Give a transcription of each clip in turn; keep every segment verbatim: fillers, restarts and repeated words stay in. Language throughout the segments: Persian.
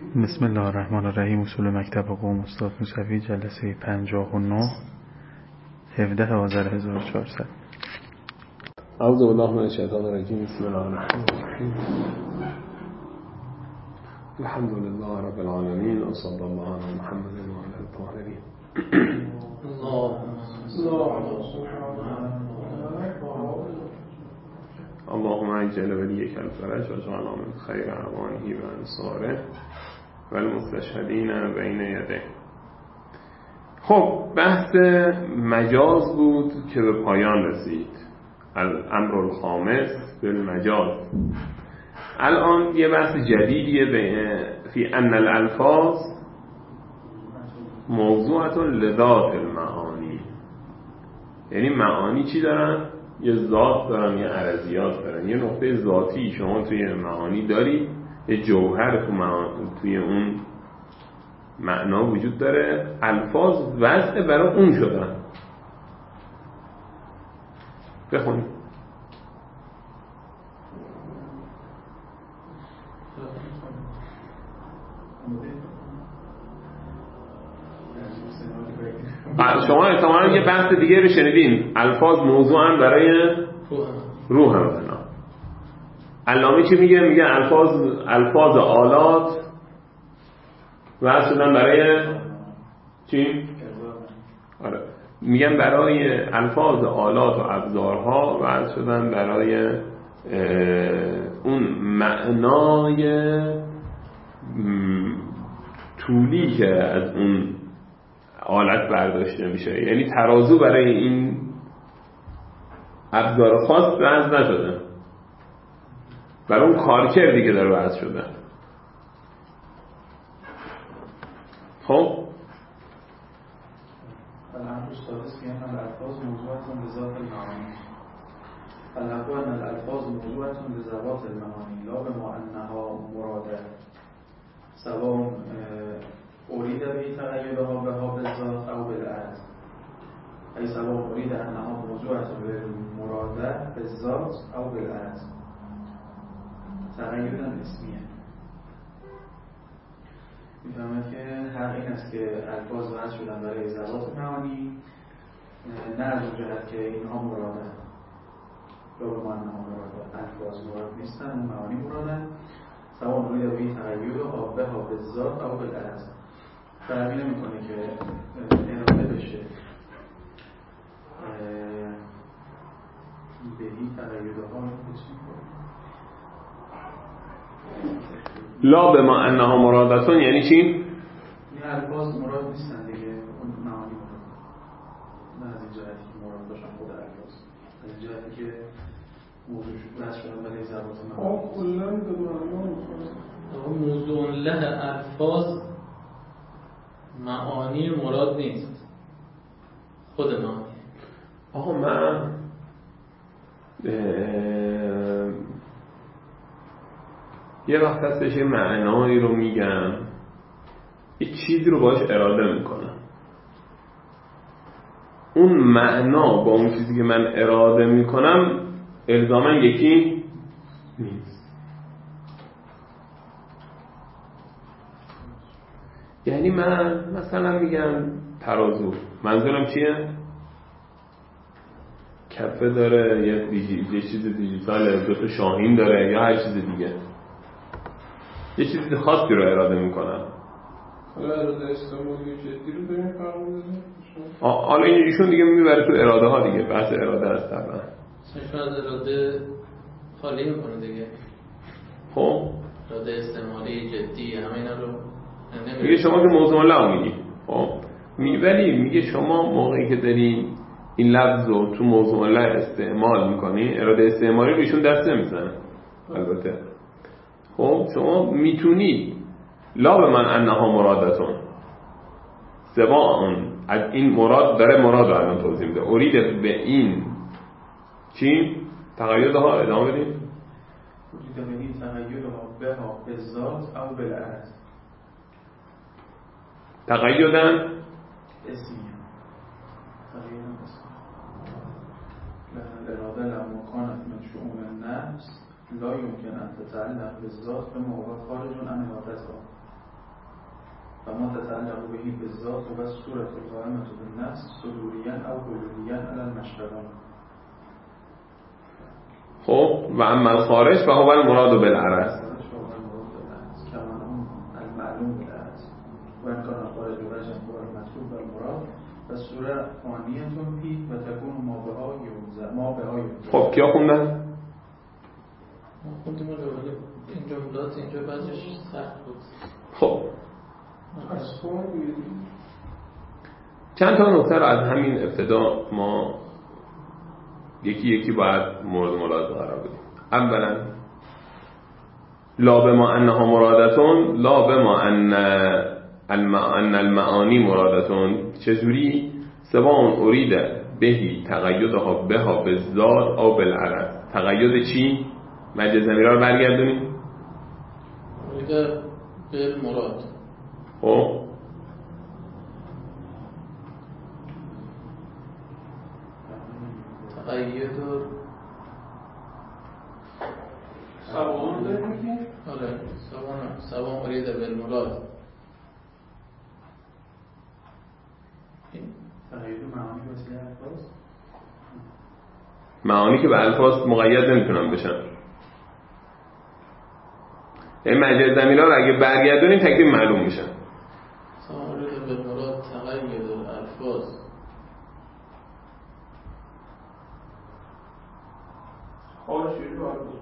بسم الله الرحمن الرحیم. اصول مکتب قوم استاد موسوی، جلسه پنجاه و نه، هفده آذر هزار و چهارصد. اعوذ بالله من الشیطان الرجیم. بسم الله الرحمن الرحیم. الحمد لله رب العالمین و صلی الله علی محمد و علی الطاهرین. اللهم اجعل ولیک الفرج و جعل من خیر اعوانه و انصاره و المستشهدین بین یده. خب بحث مجاز بود که به پایان رسید. الامر الخامس بالمجاز. الان یه بحث جدیدیه به فی ان الالفاظ موضوعات لذات المعانی. یعنی معانی چی دارن؟ یه ذات دارن، یه عرضیات دارن. یه نقطه ذاتی شما توی معانی داری، یه جوهر تو معانی توی اون معنا وجود داره. الفاظ وضع برای اون شدن. بخونید. شما احتمالاً یه بحث دیگه رو شنیدین. الفاظ موضوعاً برای روح هم بنا. علامه چی میگه؟ میگه الفاظ الفاظ آلات وضع شدن برای چی؟ آره. میگن برای الفاظ آلات و ابزارها وضع شدن برای اون معنای طولی که از اون آلت برداشته میشه. یعنی ترازو برای این ابزار خاص وضع نشده، برای اون کارکردی که داره وضع شده. خب الامر السادس فی ان الالفاظ موضوعة لذات المعانی. فالحق ان الالفاظ موضوعة لذوات المعانی لا بما انها مراده سواء اريد به تغیرها بها بالذات او بالعرض، ای سواء اريد انها موضوعة للمراده بالذات او بالعرض تغییرا اسمیه. میفهمه که حق این است که الفاظ وضع شدن برای ذوات معانی، نه از اون جهت که اینها مرادن، یا به معنی ها مرادن. الفاظ مراد نیستن، اون معانی مرادن. سواء اريد به تغیرها بها بالذات او بالعرض. فرقی نمیکنه که اراده بشه بهی تغیرها لا به ما انها مرادتون. یعنی چی؟ این الفاظ مراد نیستن دیگه، اون معانی مراد. نه از این جهتی که مراد باشن خود الفاظ، از این جهتی که موضوع بحث شدن برای ضربات معانی. آه کلن به معنا مخالف. موضوع له الفاظ معانی مراد نیست، خود معانی. آقا من یه وقت هستش یه معنایی رو میگم، یه چیزی رو باش اراده میکنم، اون معنا با اون چیزی که من اراده میکنم الزاماً یکی نیست. یعنی من مثلا میگم ترازو، منظورم چیه؟ کفه داره، یه, دیجی... یه چیز دیجیتاله، دو تا شاهین داره، یا هر چیز دیگه. یه چیز خاصی رو اراده میکنم. حالا اراده استعمالی جدی رو داریم فرق می‌زنیم. حالا این ایشون دیگه میبره تو اراده ها دیگه، بحث اراده است طبعا. شما از اراده خالی میکنه دیگه. خب اراده استعمالی جدی همه اینا رو میگه شما که موضوع لا میگی. خب ولی میگه شما موقعی که داری این لفظ رو تو موضوع لا استعمال میکنی، اراده استعمالی رو ایشون دست نمیزنه. البته خب شما میتونی لا به من انها مرادتون سواء از این مراد داره، مراد رو الان توضیح میده. ارید به این چی؟ تقییدها ادامه بدیم. اريد به تغیرها بها بالذات او بالعرض. تقییدن اسمیه. تغییرا اسمیه. الاراده لما كانت من شؤون النفس لا يمكن ان تتعلق بالذات بما هو خارج عن ارادتها. المتعلق به بالذات و صورت القائمة بالنفس صدوريا او کلیا علی المشتغل. خب و اما الخارج فهو المراد بالعرض المعلوم بالعرض و امکان خارج و رجم و المطلوب و المراد و صورت فانیتون فی و تکون ما به ها یونزه ما به ها یونزه. خب کیا خوندن؟ خوندیم رو این جملات اینجا بعضش سخت بود. خب چند تا نکته رو از همین ابتدا ما یکی یکی باید مورد ملاحظه قرار بدیم. اولا لا بما انها مرادتون لا بما ان ان المعانی مرادتون، چجوری سواء اريد بهی تقیدها بها بالذات او بالعرض. تقید چی؟ مجاز ضمیرها رو برگردونیم. اريد بالمراد. خب تقید و سوان داریم میگیم؟ آره سوان سوان اريد بالمراد. تقید معانی وسیله الفاظ، معانی که به الفاظ مقید نمیتونن بشن. این مجاز ضمیرها رو اگه برگردونیم تکلیف معلوم میشن. سوان اريد بالمراد تقید الفاظ. خارج شدی باید بود.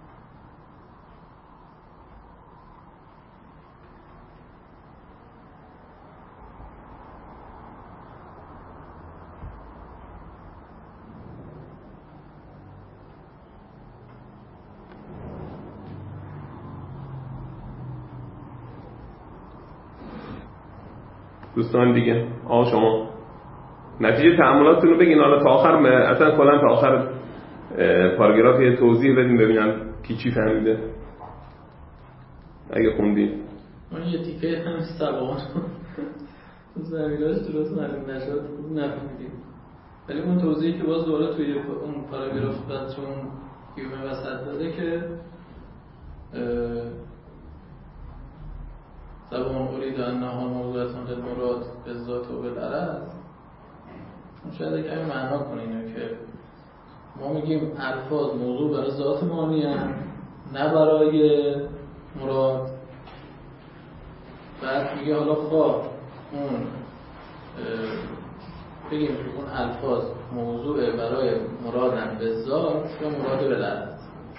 دوستان دیگه آقا شما نتیجه تأملاتتون رو بگین. حالا تا آخر اصلا کلا تا آخر پاراگراف یه توضیح بدیم ببینم کی چی فهمیده اگه خوندید. من یه تیکه هم سوان زمیراش درست معلوم نشد خوب نفهمیدیم، ولی اون توضیحی که باز دوباره توی اون پاراگراف بهتون یومه وسط داده که سوان اريد انها موضوعتون للمراد بالذات و بالعرض. شاید کمی معنا کنه اینو که ما میگیم الفاظ موضوع برای ذات معانی هستند نه برای مراد. بعد میگه حالا خواه اون بگیم که اون الفاظ موضوع برای مرادن به ذات یا مراد بالعرض.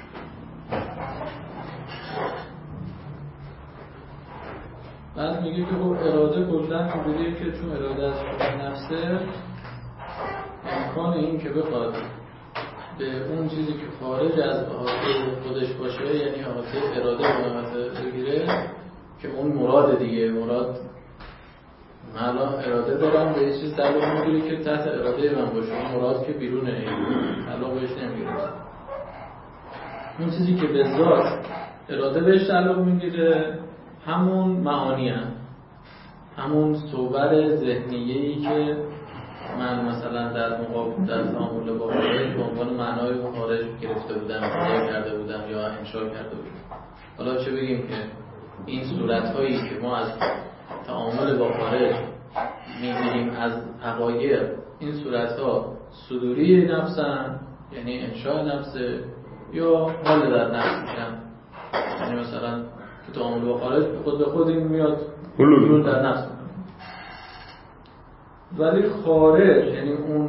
بعد میگه که خب اراده کلن اینجوریه که چون اراده از خود نفسه امکان این که بخواد به اون چیزی که خارج از احاطه خودش باشه، یعنی احاطه اراده قیمت بگیره که اون مراد دیگه. مراد من الان اراده دارم به یه چیز تعلق میگیره که تحت اراده من باشه، اون مراد که بیرونه تعلق بهش نمیگیره. اون چیزی که به ذات اراده بهش تعلق میگیره همون معانی هم. همون صور ذهنیه‌ای که من مثلا در مقابل در تعامل با خارج به عنوان معنای اون خارج گرفته بودم، ادعا کرده بودم یا انشا کرده بودم. حالا چه بگیم که این صورت‌هایی که ما از تعامل با خارج می‌بینیم از حقایق، این صورت‌ها صدوری نفسن، یعنی انشاء نفسه، یا حال در نفس میشن. یعنی مثلا که تعامل با خارج خود به خود این میاد حلول در نفس. ولی خارج یعنی اون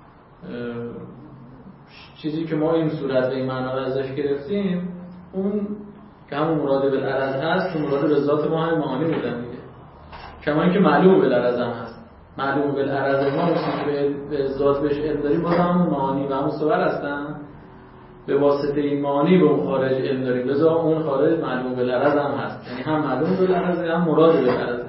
چیزی که ما این صورت به این معنا رو ازش گرفتیم، اون که همون مراد بالعرض هست که مراد به ذات ما هم معانی بودن دیگه. کما اینکه معلوم بالعرض هم هست. معلوم بالعرض ما که به ذات بهش علم داریم باز همون معانی و همون صور هستن. به واسطه این معانی به اون خارج علم داریم، لذا اون خارج معلوم بالعرض هم هست. یعنی هم معلوم بالعرض هم مراد بالعرض.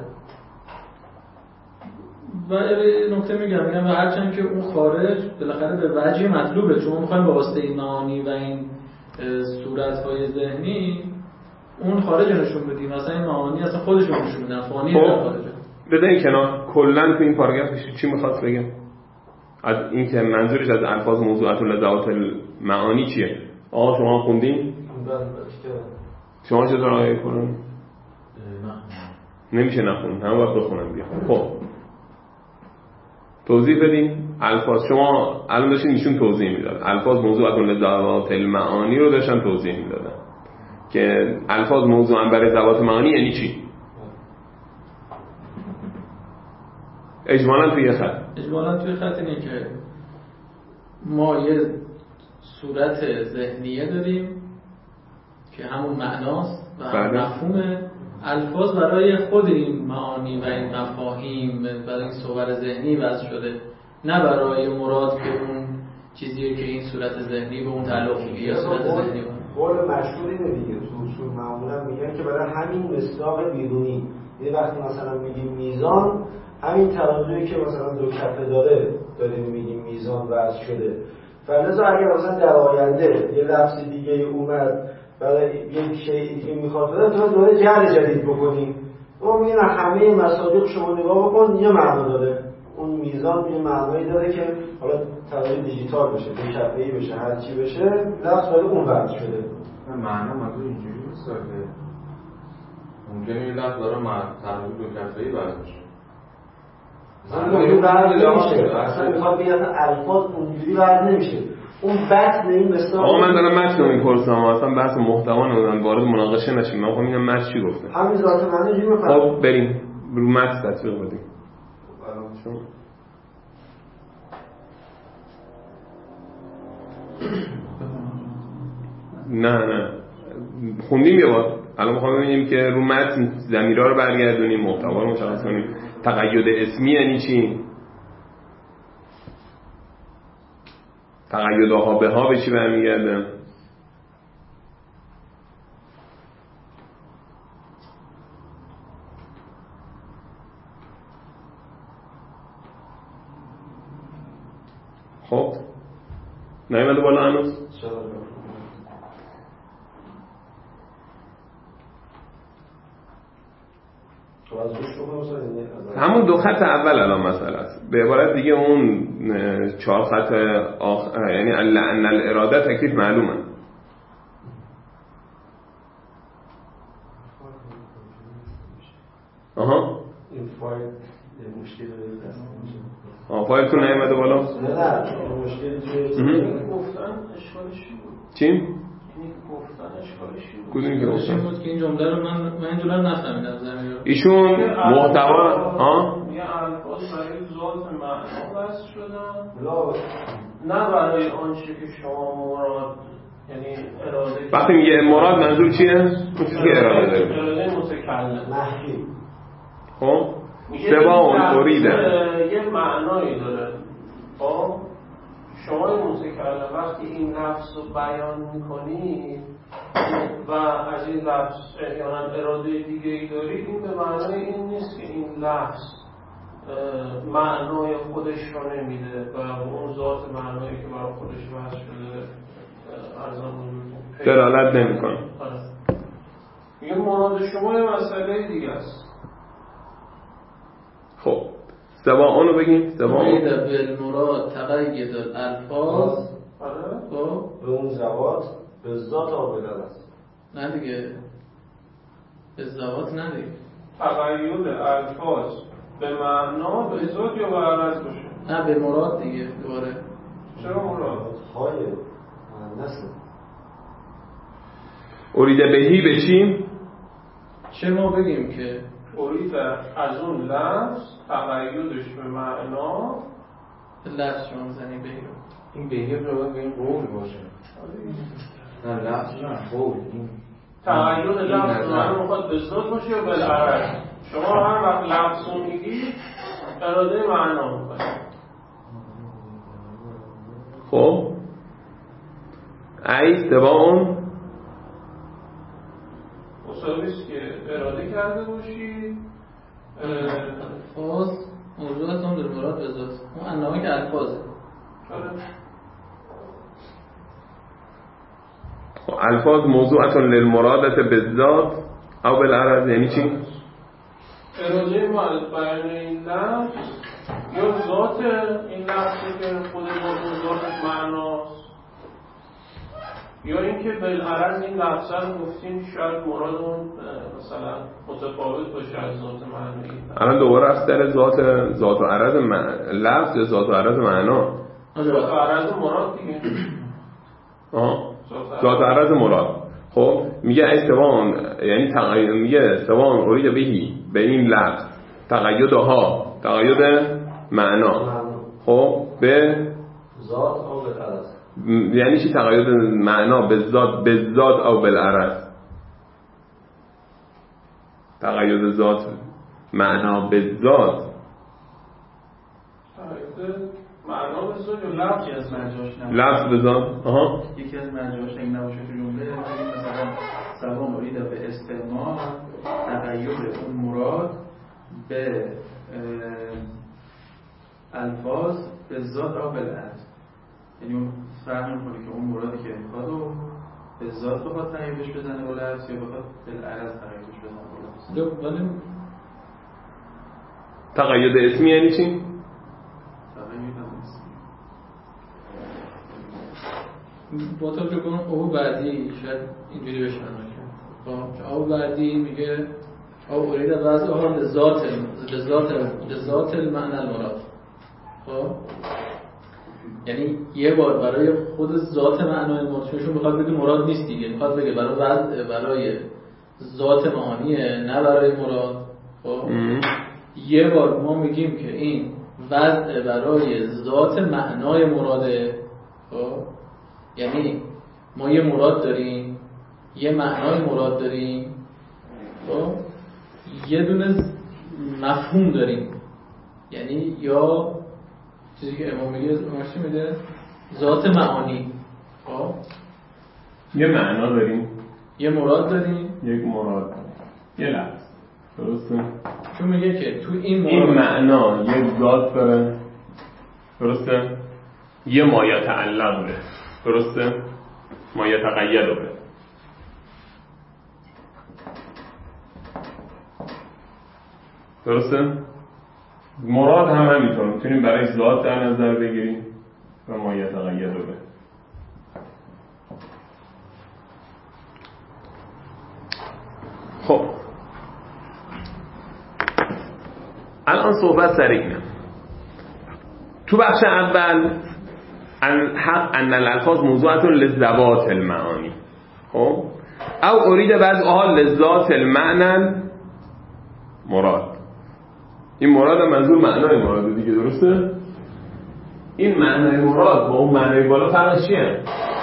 و یه نکته میگم میگم و هرچند که اون خارج بالاخره به وجه مطلوبه، چون ما میخوایم به واسطه این معانی و این صورت‌های ذهنی اون خارج نشون بدیم. مثلا این معانی اصلا خودشون نشون میدن، فانی در خارجه. بده این کنار کلا تو این پاراگراف چی میخواست بگم؟ از این که منظورش از الفاظ موضوعات لذات المعانی چیه؟ آقا شما خوندین؟ شما چطور آیه کنون؟ نمیشه نخونیم، همه باید بخونم بیا. خب توضیح بدیم. الفاظ شما الان داشتین ایشون توضیح میداد، الفاظ موضوعاتون لذوات المعانی رو داشتن توضیح میدادن که الفاظ موضوعا برای ذوات معانی یعنی چی. اجمالا توی خط اجمالا توی خط اینه که ما یه صورت ذهنیه داریم که همون معناست و همون مفهومه. الفاظ برای خود این معانی و این مفاهیم برای این صور ذهنی وضع شده، نه برای مراد که اون چیزیه که این صورت ذهنی به اون تعلق میگه یا صورت ذهنی بود. قول مشهور اینه دیگه، تو اصول معمولا میگن که برای همین مصداق بیرونی، یه وقتی مثلا میگیم میزان، همین ترازویی که مثلا دو کفه داره داریم میگیم میزان وضع شده. فلذا اگر مثلا در آینده یه لفظ دیگه اومد برای یک شیء دیگه میخواد بده، تو دوباره جعل جدید بکنیم. ما میگیم همه مصادیق شما نگاه بکن یه معنا داره، اون میزان یه معنایی داره که حالا تغییر دیجیتال بشه، دو کفه‌ای بشه، هر چی بشه، لفظ برای اون وضع شده. معنا منظور اینجوری نیست که ممکنه این لفظ داره تغییر دو کفه‌ای وضع بشه. اون وضع نمیشه. اصلا میخواد بگه الفاظ اونجوری وضع نمیشه. اون بحث این مثلا آقا من دارم متن رو میپرسم، اصلا بحث محتوا نمیدونم، وارد مناقشه نشیم. من میگم متن چی گفته. همین ذات معنی اینجوری بفهمید. خب بریم رو متن تطبیق بدیم. نه نه خوندیم یه بار، الان میخوام ببینیم که رو متن ضمیرها رو برگردونیم، محتوا رو مشخص کنیم. تقید اسمی یعنی چی؟ تقید ها به ها به چی برمیگرده؟ خب نایمده بالا هنوز؟ همون دو خط اول الان مسئله است. به عبارت دیگه اون چهار خط آخر یعنی ان الاراده تکلیف معلومه. آها این فایل مشکلی داره دست نمیشه. آه فایلتون نیومده بالا؟ نه نه مشکلی توی گفتن اشکالش بود. چی؟ یعنی گفتن اشکالش بود. کدومی که گفتن؟ بود که این جمله رو من من این جمله رو نفهمیدم زمین رو. ایشون محتوا ها یه الفاظ برای ذات معنا وضع شدن. لا نه برای آنچه که شما مراد یعنی اراده. وقتی میگه مراد منظور چیه؟ اون چیزی که اراده داره. اراده متکلم. محکی. خب سبا اون اوریده یه معنایی داره. خب شما متکلم وقتی این لفظ رو بیان میکنید و از این لفظ احیانا اراده دیگه ای دارید، این به معنای این نیست که این لفظ معنای خودش رو نمیده و اون ذات معنایی که برای خودش وضع شده ارزان دلالت نمیکنه. میگه مراد شما یه مسئله دیگه است. خب سبا اونو بگیم. سبا اون بالمراد تقید الالفاظ خب به اون ذوات به ذات آبدال است. نه دیگه به ذوات نه دیگه. تقید الفاظ به معنا به ذات یا به عرض باشه. نه به مراد دیگه دوباره. چرا مراد؟ های مؤنثه. اوریده بهی به چی؟ چه ما بگیم که اوریده از اون لفظ تقییدش به معنا لفظ شما زنی بهی رو. این بهی رو باید به این قول باشه. نه لفظ نه قول. این تقیید لفظ معنا میخواد به ذات باشه یا بالعرض. شما هر وقت لفظ رو میگی اراده معنا میکنید. خب ای سبا اون مساویست که اراده کرده باشی الفاظ موضوعات هم در مراد به ذات. اون انواعی که الفاظه. الفاظ موضوعتون للمرادت بالذات او بالعرض یعنی چی؟ اراده ما از بیان این لفظ یا ذات این لفظی که خود موضوع ذاتش معناست یا اینکه بالعرض این لفظ رو گفتیم شاید مراد اون مثلا متفاوت باشه از ذات معنی. الان دوباره از در ذات ذات و عرض لفظ یا ذات و عرض معنا؟ ذات و عرض مراد دیگه. آها ذات و عرض مراد. خب میگه ای سوان، یعنی تقید، میگه سوان اورید بهی به این لفظ تقیدها تقید معنا. خب به ذات او به عرض، یعنی چی تقید معنا به ذات به ذات او بالعرض؟ تقید ذات معنا به ذات، تقید معنا به ذات یا لفظ از مرجعش نباشه. لفظ به ذات. آها یکی از مرجعش اگه نباشه تو جمله بگیم مثلا سوان اورید به استعمال تقید اون مراد به الفاظ به ذات او بالعرض، یعنی اون فرق می‌کنه که اون مرادی که میخواد و به ذات بخواد تغییرش بزنه با لفظ یا بخواد بالعرض تغییرش بزنه با لفظ. ولی تقید اسمی یعنی چی؟ تغییر اسمی با توجه کنم او بعدی شاید اینجوری بشه خب او بعدی میگه او ارید وضع ها لذات لذات لذات المعنی المراد. خب یعنی یه بار برای خود ذات معنای مراد، چون میخواد بگه مراد نیست دیگه، میخواد بگه برای وضع برای ذات معانیه نه برای مراد. خب یه بار ما میگیم که این وضع برای ذات معنای مراده. خب یعنی ما یه مراد داریم، یه معنای مراد داریم، خب یه دونه مفهوم داریم، یعنی یا چیزی که امام میگه ماشی میده ذات معانی. خب یه معنا داریم، یه مراد داریم، یک مراد، یه لفظ. درسته؟ چون میگه که تو این مراد این معنا یه ذات داره. درسته؟ یه ما یتعلق به. درسته؟ ما یتقید به. درسته؟ مراد هم همینطور میتونیم برای ذات در نظر بگیریم و ما یتقید به. خب الان صحبت سر اینه. تو بخش اول ان حق ان الالفاظ موضوعات للذوات المعانی. خب او اريد بعضها لذات المعنى مراد. این مراد منظور معنای مراد دیگه. درسته؟ این معنای مراد با اون معنای بالا فرقش چیه؟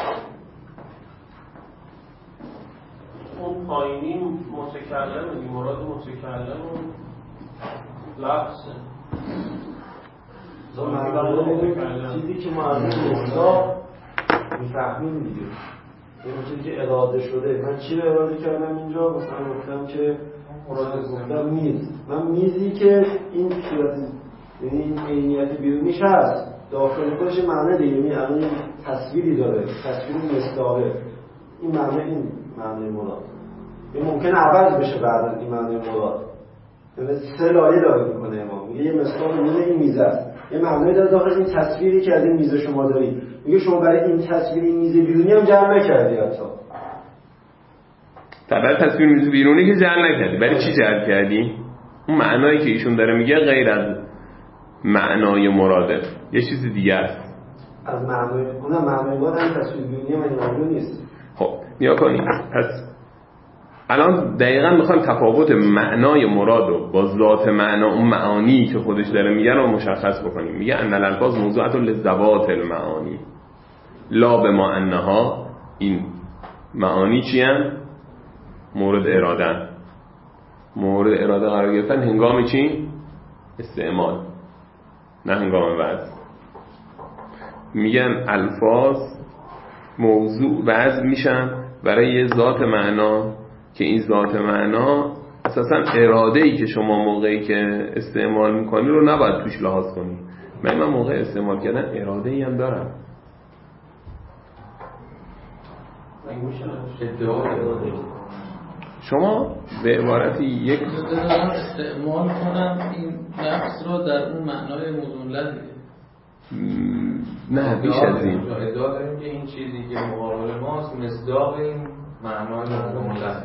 اون پایینی متکلم دیگه، مراد متکلم و لفظه. چیزی که ما از این مصداق میفهمیم دیگه، یعنی چیزی که اراده شده. من چی رو اراده کردم اینجا؟ مثلا گفتم که مراد گفتم میز. من میزی که این صورت، یعنی این عینیت بیرونیش هست، داخل خودش معنی دیگه، یعنی الان این تصویری داره، تصویر مصداقه. این معنی، این معنی مراد. این ممکنه عوض بشه بعد این معنی مراد. یعنی سه لایه داره میکنه امام. میگه یه مصداق میگه این میز است، یه معنی داره داخل این تصویری که از این میز شما دارید. میگه شما برای این تصویر این میز بیرونی هم جمع نکردی. حتی برای تصویر میز بیرونی که جمع نکردی، برای چی جمع کردی؟ اون معنایی که ایشون داره میگه غیر از معنای مراده، یه چیز دیگه است. از معنای اونم معنای مراد هم تصویر بیرونی من معنی نیست. خب نیا کنید. پس الان دقیقاً میخوایم تفاوت معنای مراد رو با ذات معنا، اون معانی که خودش داره میگه رو مشخص بکنیم. میگه ان الالفاظ موضوعات للذوات المعانی لا بما انها. این معانی چی ان؟ مورد اراده. مورد اراده قرار گرفتن هنگام چی؟ استعمال، نه هنگام وضع. میگن الفاظ موضوع وضع میشن برای یه ذات معنا که این ذات معنا اساسا اراده ای که شما موقعی که استعمال میکنی رو نباید توش لحاظ کنی. من من موقع استعمال کردن اراده ای هم دارم. شما به عبارتی یک دارم استعمال کنم این لفظ رو در اون معنای موضوع لفظ دیگه. نه بیش از این ادعا داریم که این چیزی که مقابل ماست مصداق این معنای مطلقه.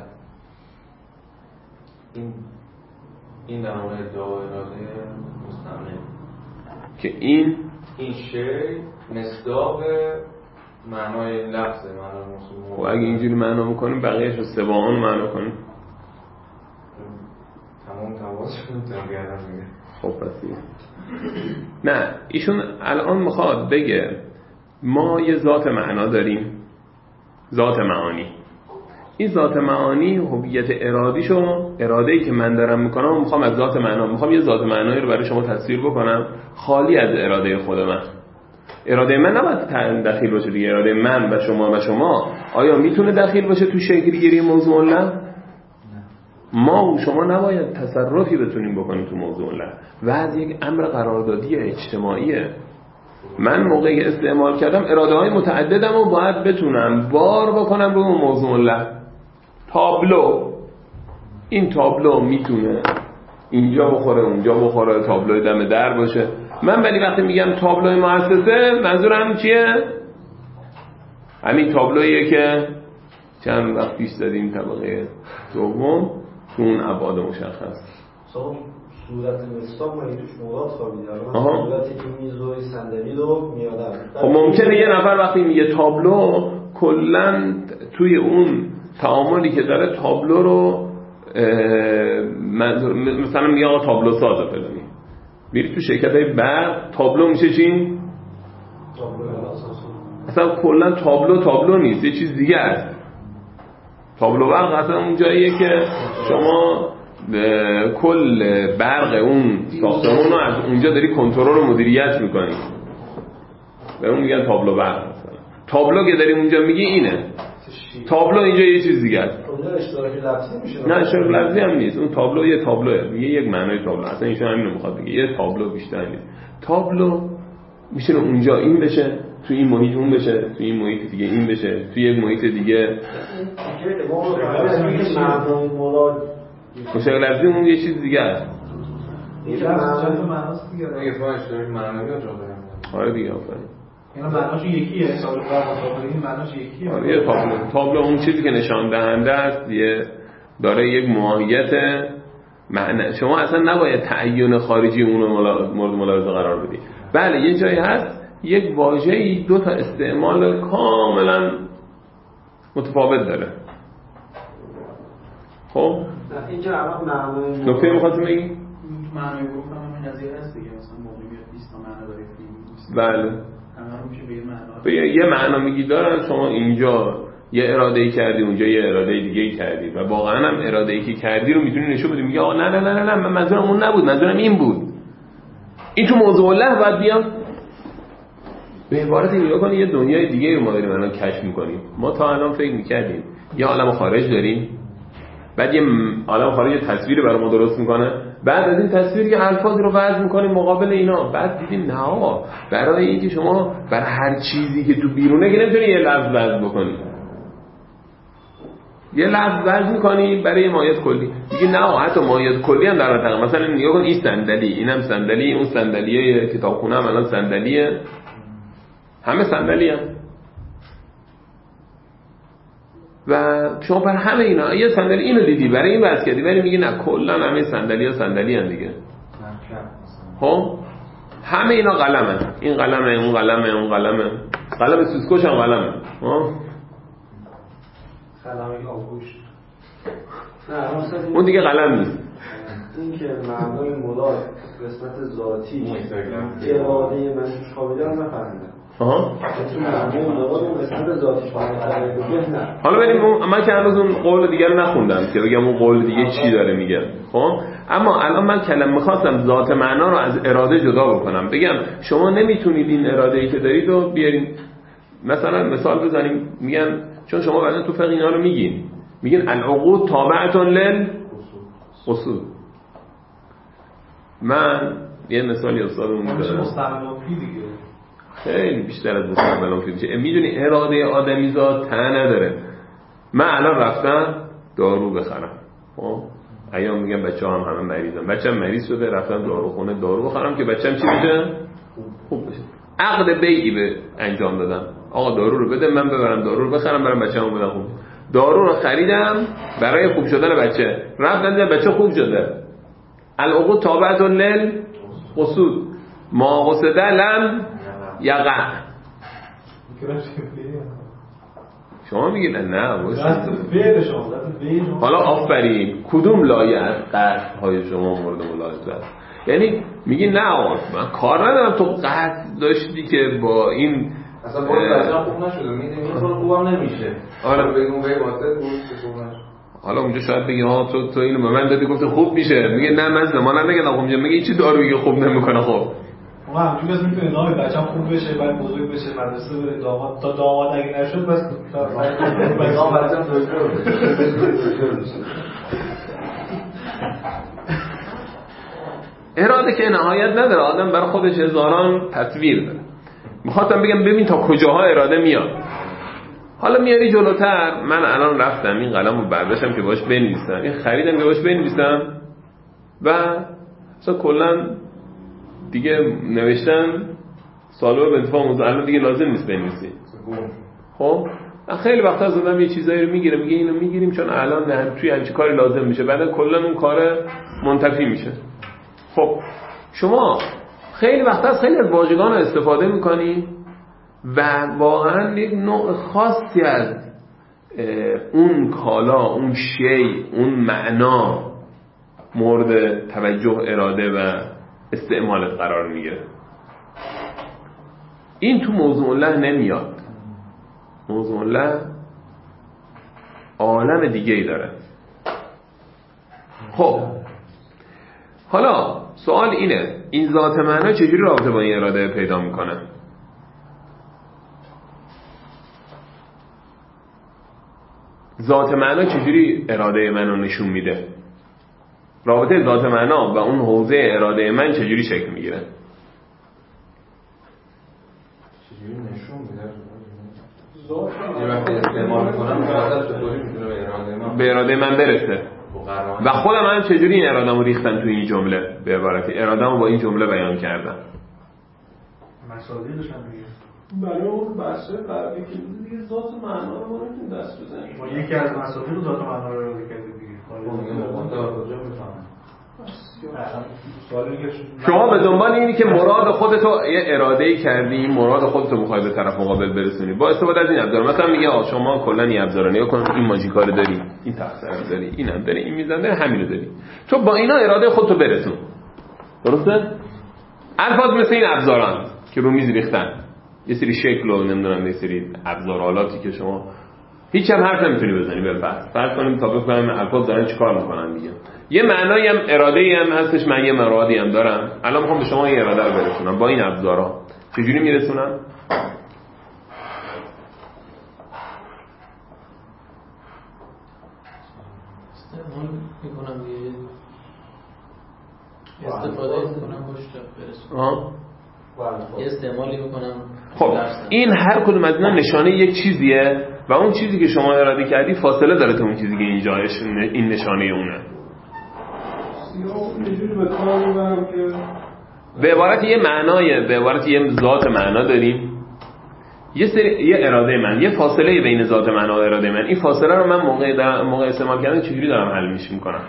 این این در مورد ادعا و اراده مستمر که این این شی مصداق معنای لفظ معنای موصول. خب اگه اینجوری معنا میکنیم بقیه‌اش رو سباهان معنا کنیم تمام تماسشون تغییرن میگه. خب پس نه ایشون الان میخواد بگه ما یه ذات معنا داریم، ذات معانی. این ذات معانی هویت ارادیشو، اراده‌ای که من دارم میکنم و میخوام از ذات معنا، میخوام یه ذات معنایی رو برای شما تصویر بکنم خالی از اراده خود من. اراده من نباید دخیل باشه دیگه. اراده من و شما و شما آیا میتونه دخیل باشه تو شکل گیری موضوع الله؟ ما و شما نباید تصرفی بتونیم بکنیم تو موضوع الله و از یک امر قراردادی اجتماعیه. من موقعی استعمال کردم اراده های متعددم و باید بتونم بار بکنم رو موضوع الله. تابلو، این تابلو میتونه اینجا بخوره اونجا بخوره، تابلوی دم در باشه. من ولی وقتی میگم تابلوی مؤسسه منظورم چیه؟ همین تابلوییه که چند وقت پیش زدیم طبقه دوم تو اون ابعاد مشخص. صاحب صورت مصداق من توش مراد خوابیده. من صورتی که میز و صندلی رو میادم. خب ممکنه یه نفر وقتی میگه تابلو کلا توی اون تعاملی که داره تابلو رو مثلا میگه آقا تابلو سازه فلانی. میری تو شرکت‌های برق تابلو میشه چی؟ تابلو اساسا. اصلا کلا تابلو تابلو نیست، یه چیز دیگه است. تابلو برق اصلا اون جاییه که شما کل برق اون ساختمون رو از اونجا داری کنترل و مدیریت میکنی. به اون میگن تابلو برق. مثلا تابلو که داری اونجا میگی اینه. تابلو اینجا یه چیز دیگه است. اونجا اشتراک لفظی میشه. نه اشتراک لفظی هم نیست. اون تابلو یه تابلوه. میگه یک معنای تابلو. اصلا ایشون همین رو میخواد بگه. یه تابلو بیشتر نیست. تابلو میشه اونجا این بشه، تو این محیط اون بشه، تو این محیط دیگه این بشه، تو یک محیط دیگه. مشکل لفظی اون یه چیز دیگه است. این لفظ معناست دیگه. اگه ما اشتراک معنوی رو جا داریم. آره دیگه آفرین. اینا معناش یکیه، حساب کار این معناش یکیه. آره یه تابلو. تابلو اون چیزی که نشان دهنده است، یه داره یک ماهیت معنی. شما اصلا نباید تعین خارجی اون رو مورد ملاحظه قرار بدی. بله یه جایی هست یک واژه‌ای دو تا استعمال کاملا متفاوت داره. خب اینجا الان معنای نکته می‌خواستم بگی؟ معنای گفتم همین قضیه هست دیگه. مثلا موقعیت بیست تا معنا داره فیلم. بله. همه رو میشه به یه معنا. به یه معنا میگی دارن. شما اینجا یه اراده‌ای کردی، اونجا یه اراده دیگه‌ای کردی و واقعا هم اراده‌ای که کردی رو میتونی نشون بدی. میگه آقا نه نه نه نه من منظورم اون نبود، منظورم این بود. این تو موضوع الله باید بیام. به عبارت نگاه کنی یه دنیای دیگه رو ما داریم الان کشف می‌کنیم. ما تا الان فکر می‌کردیم یه عالم خارج داریم، بعد یه عالم خارج تصویری برای ما درست میکنه، بعد از این تصویر یه الفاظی رو وضع میکنیم مقابل اینا، بعد دیدیم نه آقا برای اینکه شما برای هر چیزی که تو بیرونه که نمیتونی یه لفظ وضع بکنی، یه لفظ وضع میکنی برای یه مایه کلی. میگه نه آقا حتی مایه کلی هم در منطقه، مثلا نگاه کن این صندلی، اینم صندلی، اون صندلیه کتابخونه هم الان صندلیه، همه صندلی هم. و شما بر همه اینا یه صندلی اینو دیدی برای این واسه کردی، ولی میگه نه کلا همه صندلی‌ها صندلی ان دیگه. خب همه اینا قلمه، این قلمه، اون قلمه، اون قلمه، قلم سوسکوش هم قلمه. ها قلم آغوش. اون دیگه قلم نیست. این که معنای مراد قسمت ذاتی اراده من توش خوابیده رو نفهمیدم. آها. حالا بریم من که هنوز اون قول دیگه رو نخوندم که بگم اون قول دیگه چی داره میگه. خب اما الان من کلمه می‌خواستم ذات معنا رو از اراده جدا بکنم، بگم شما نمیتونید این اراده‌ای که دارید رو بیارین. مثلا مثال بزنیم، میگن چون شما بعدن تو فقه اینا رو میگین، میگن العقود تابعه للقصود. من یه مثالی استادمون دارم مستعملافی دیگه خیلی بیشتر از مستعملافی میشه. میدونی اراده آدمی ذات ته نداره. من الان رفتم دارو بخرم، خب ایام میگم بچه‌ها هم همه مریضن، بچه‌م مریض شده رفتم داروخونه دارو بخرم که بچه‌م چی بشه؟ خوب بشه. عقد بیعی به انجام دادم. آقا دارو رو بده من ببرم دارو رو بخرم برام بچه‌مو بدم خوب. دارو رو خریدم برای خوب شدن بچه. رفتم دیدم بچه خوب شده. العقود تابعة للقصود. ما قصد لم یقع. شما میگید نه دست فعل شما حالا آفرین کدوم لایه از قصد های شما مورد ملاحظه است؟ یعنی میگی نه آقا من کار ندارم تو قصد داشتی که با این اصلا باید بچه‌ها خوب نشده میدیم این طور خوبم نمیشه. آره بگیم اون بگیم واسه خوب نشه. حالا اونجا شاید بگی ها تو تو اینو به من دادی گفته خوب میشه. میگه نه من زمانم نگم اونجا میگه چی دارویی خوب نمیکنه. خب ما همونجوری بس میتونه نام بچه‌م خوب بشه بعد بزرگ بشه مدرسه بره داماد تا داماد اگه نشد بس نام بچه‌م دکتر بشه. اراده که نهایت نداره. آدم برای خودش هزاران تصویر داره. میخواستم بگم ببین تا کجاها اراده میاد. حالا میاری جلوتر. من الان رفتم این قلم رو برداشتم که باش بنویسم. این خریدم که باش بنویسم و اصلا کلا دیگه نوشتن سالو به انتفاع موضوع الان دیگه لازم نیست بنویسی. خب من خیلی وقتا از آدم یه چیزایی رو میگیره میگه اینو میگیریم چون الان نه توی همچین کاری لازم میشه بعد کلا اون کار منتفی میشه. خب شما خیلی وقتا از خیلی از واژگان استفاده میکنی و واقعا یک نوع خاصی از اون کالا اون شی اون معنا مورد توجه اراده و استعمالت قرار میگیره. این تو موضوع الله نمیاد. موضوع الله عالم دیگه ای داره. خب حالا سوال اینه این ذات معنا چجوری رابطه با این اراده پیدا میکنه؟ ذات معنا چجوری اراده منو نشون میده؟ رابطه ذات معنا و اون حوزه اراده من چجوری شکل میگیره؟ چجوری نشون میده؟ یه وقتی استعمال کنم مقدر چطوری میتونه به اراده من به اراده من برسه و خودم هم چجوری این اراده‌مو ریختم توی این جمله. به عبارتی اراده‌مو با این جمله بیان کردم. مسائلش هم میگه برای اون بحث قبلی که دیگه ذات معنا رو ما نمیتونیم دست بزنیم. ما یکی از مسائل ذات معنا رو اراده کردیم دیگه. شما به دنبال اینی که مراد خودتو یه اراده‌ای کردی مراد خودتو می‌خوای به طرف مقابل برسونی با استفاده از این ابزار. مثلا میگه آ شما کلا این ابزارا نگاه کن این ماژیکا رو داری این تخسرم داری اینم داری این میزنه داری همین رو داری تو با اینا اراده خودتو برسون. درسته؟ الفاظ مثل این ابزاران که رو میز ریختن یه سری شکل و نمیدونم یه سری ابزار آلاتی که شما هیچ هم حرف نمیتونی بزنی بالفعل. فرض کنیم تا بفهمیم الفاظ دارن چیکار میکنن دیگه. یه معنایی هم اراده‌ای هم هستش من یه مرادی هم دارم. الان میخوام به شما این اراده رو برسونم با این ابزارها. چجوری میرسونم؟ استعمال میکنم دیگه استفاده میکنم باش برسونم. آها یه استعمالی میکنم. خب این هر کدوم از اینا نشانه یک چیزیه و اون چیزی که شما اراده کردی فاصله داره تا اون چیزی که اینجا این نشانه اونه. به عبارت یه معنای به عبارت یه ذات معنا داریم یه سری یه اراده من یه فاصله بین ذات معنا و اراده من. این فاصله رو من موقع در موقع استعمال کردن چجوری دارم حل میش میکنم؟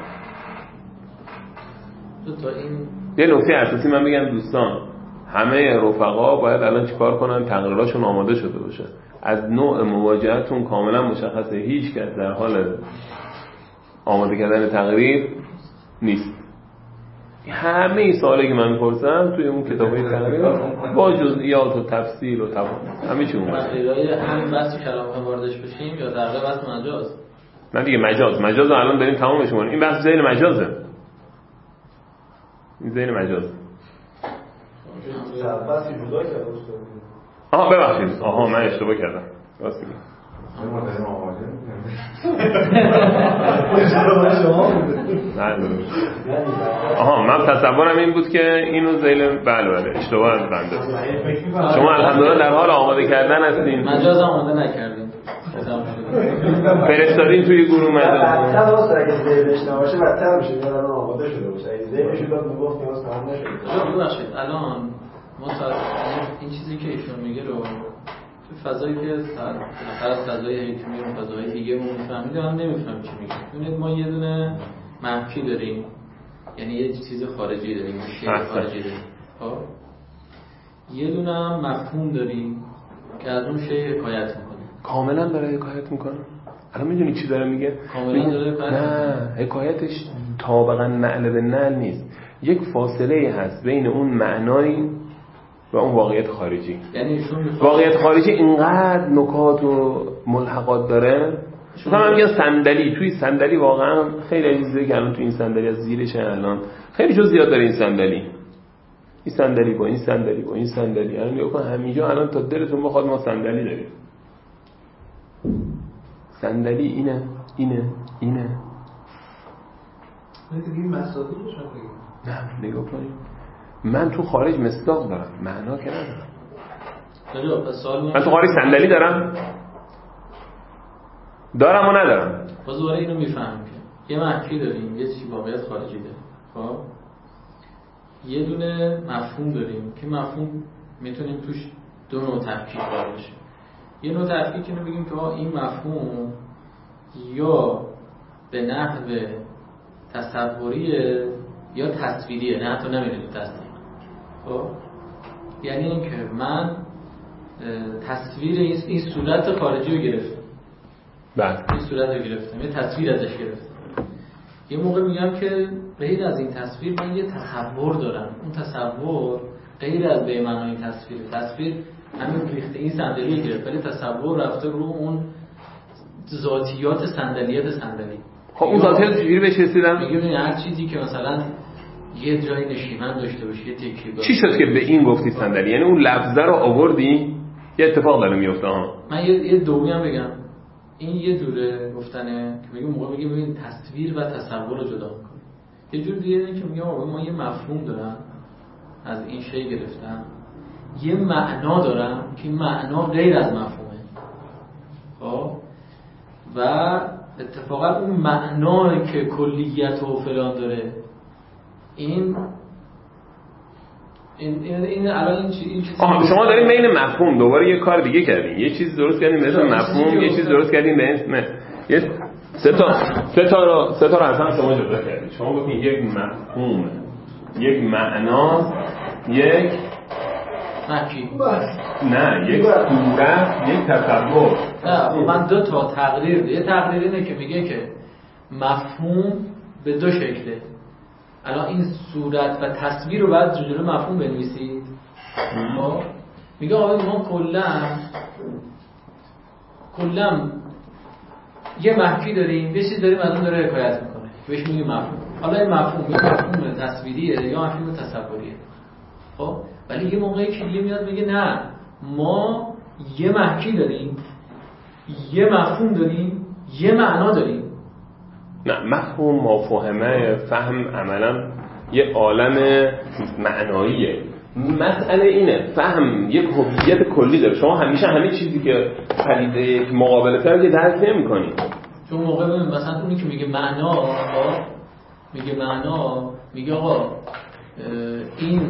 تا این یه نکته اساسی من بگم دوستان همه رفقا باید الان چیکار کنن تقریراشون آماده شده باشه. از نوع مواجهتون کاملا مشخصه هیچ کس در حال آماده کردن تقریر نیست. همه این سوالی که من می‌پرسم توی اون کتابای تقریر با جزئیات و تفصیل و تمام همه چی اومده. تقریرای هم بس کلام واردش بشیم یا در واقع بس مجاز. نه دیگه مجاز مجاز رو الان داریم تمامش می‌کنیم. این بحث ذیل مجازه. این ذیل مجاز. بحثی جدا کرده استاد. آها ببخشید. آها من اشتباه کردم. راست میگی. ما داریم آماده می‌کنیم. آها من تصورم این بود که اینو ذیل بله بله اشتباه از بنده. شما الحمدلله در حال آماده کردن هستین. مجاز آماده نکردیم. فرستادین توی گروه مجاز. بدتر واسه اگه ذیلش نباشه بدتر میشه. الان آماده شده باشه. اگه ذیلش بود میگفت نیاز تمام نشد. ببخشید الان ما تا این چیزی که ایشون میگه رو تو فضایی که بالاخره از فضای حکمی و فضای دیگه اون میفهمید هم نمیفهم چی میگه. ببینید ما یه دونه منفی داریم، یعنی یه چیز خارجی داریم، یه شیء خارجی داریم. خب یه دونه هم مفهوم داریم که از اون شیء حکایت میکنه. کاملا داره حکایت میکنه. الان میدونی چی داره میگه؟ کاملا داره حکایت نه، حکایتش طابقاً نعل به نعل نیست. یک فاصله هست بین اون معنایی و اون واقعیت خارجی. یعنی ایشون واقعیت خارجی اینقدر نکات و ملحقات داره. مثلا من میگم صندلی، توی صندلی واقعا خیلی چیزایی که الان توی این صندلی از زیرش الان خیلی جزئیات داره. این صندلی این صندلی با این صندلی با این صندلی الان نگاه کن، همینجا الان تا دلتون بخواد ما صندلی داریم. صندلی اینه اینه اینه دیگه مسائلش هم دیگه. نه نگاه کنید، من تو خارج مصداق دارم، معنا که ندارم. من تو خارج صندلی دارم دارم و ندارم. باز دوباره اینو میفهمیم که یه منفی داریم، یه چیزی واقعیت خارجی داریم. خب یه دونه مفهوم داریم که مفهوم میتونیم توش دو نوع تفکیک قائل بشیم. یه نوع تفکیک اینو بگیم که این مفهوم یا به نحو تصوریه یا تصویریه، نه حتی نمیره تو تصدیق. خب یعنی این که من تصویر این صورت خارجی رو گرفتم، بله این صورت رو گرفتم، یه تصویر ازش گرفتم. یه موقع میگم که غیر از این تصویر من یه تصور دارم، اون تصور غیر از به معنای تصویر. تصویر همین ریخته این صندلی گرفت، ولی تصور رفته رو اون ذاتیات صندلیات صندلی. خب اون ذاتیات چجوری بهش رسیدن؟ میگم این هر چیزی که مثلا یه جای نشیمن داشته باشه، یه تکیه‌گاه. چی شد که به این گفتی صندلی؟ یعنی اون لفظه رو آوردی؟ یه اتفاق داره میفته ها. من یه یه دومی هم بگم، این یه دوره گفتنه که میگم موقع میگم ببین تصویر و تصور رو جدا می‌کنه. یه جور دیگه اینه که میگم آقا ما یه مفهوم دارم از این شی گرفتم، یه معنا دارم که معنا غیر از مفهومه. خب و اتفاقا اون معنایی که کلیت و فلان داره این این این, این الان این چیز این آها شما دارین بین مفهوم دوباره یه کار دیگه کردین، یه چیز درست کردین به اسم مفهوم، یه چیز درست کردین به اسم یه سه تا سه تا رو سه تا رو اصلا شما جدا کردین. شما گفتین یک مفهوم، یک معنا، یک مکی نه یک صورت، یک تصور. نه من دو تا تقریر ده. یه تقریر اینه که میگه که مفهوم به دو شکله. الان این صورت و تصویر رو باید جلوی مفهوم بنویسید. میگه آقا ما کلا کلا یه محکی داریم، یه چیز داریم از اون داره حکایت میکنه بهش میگه مفهوم. حالا این مفهوم یا مفهوم تصویریه یا مفهوم تصوریه. خب ولی یه موقعی که دیگه میاد میگه نه ما یه محکی داریم، یه مفهوم داریم، یه معنا داریم. نه مفهوم مفاهمه فهم عملا یه عالم معناییه. مسئله اینه فهم یک هویت کلی داره. شما همیشه همه چیزی که پدیده یک مقابله کرده درک نمی‌کنی. چون موقع ببین مثلا اونی که میگه معنا میگه معنا میگه آقا این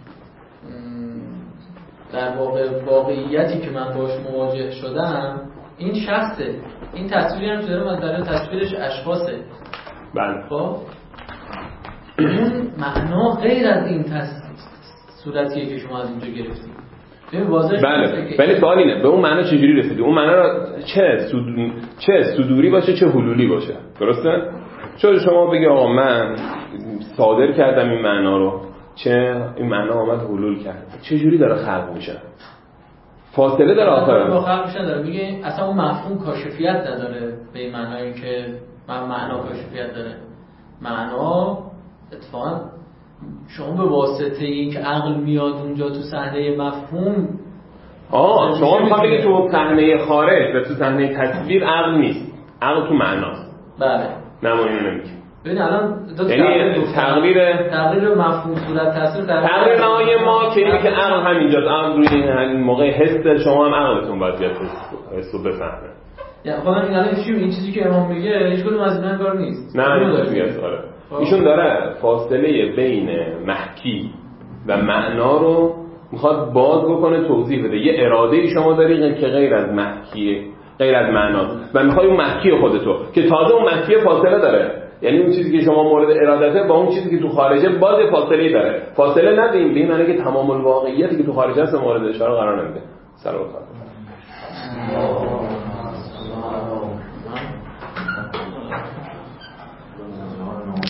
در واقع واقعیتی که من باش مواجه شدم این شخصه، این تصویری هم که دارم از در تصویرش اشخاصه. بله. خب اون معنا غیر از این تص... صورتیه که شما از اینجا گرفتید. ببین واضحه. بله ولی سوال اینه به اون معنا چجوری رسیدی؟ اون معنا را چه صدور... چه صدوری باشه چه حلولی باشه، درسته؟ چون شما بگی آقا من صادر کردم این معنا رو، چه این معنا آمد حلول کرد، چجوری داره خلق میشه؟ فاصله داره آخر با خلق میشه داره. میگه اصلا اون مفهوم کاشفیت نداره به این معنایی که من معنا کاشفیت داره. معنا اتفاقا شما به واسطه این که عقل میاد اونجا تو صحنه مفهوم. آه شما میخوام بگید تو صحنه خارج و تو صحنه تصویر عقل نیست، عقل تو معناست. بله نمایی نمیگه. ببین الان دو یعنی تغییر تغییر مفهوم صورت تصویر تغییر نهایی ما که اینه که عقل همینجاست، عقل روی این موقع حس شما هم عقلتون باید بیاد حس رو بفهمه. یعنی خب این الان چی این چیزی که امام میگه هیچ کدوم از اینا کار نیست. نه نه میگه آره. ایشون داره فاصله بین محکی و معنا رو میخواد باز بکنه توضیح بده. یه اراده شما داری که غیر از محکیه، غیر از معناست و میخوای اون محکی خودتو که تازه اون محکی فاصله داره، یعنی اون چیزی که شما مورد ارادته با اون چیزی که تو خارجه باز فاصله داره. فاصله ندیم به این معنی که تمام الواقعیتی که تو خارج هست مورد اشاره قرار نمیده. سلام علیکم.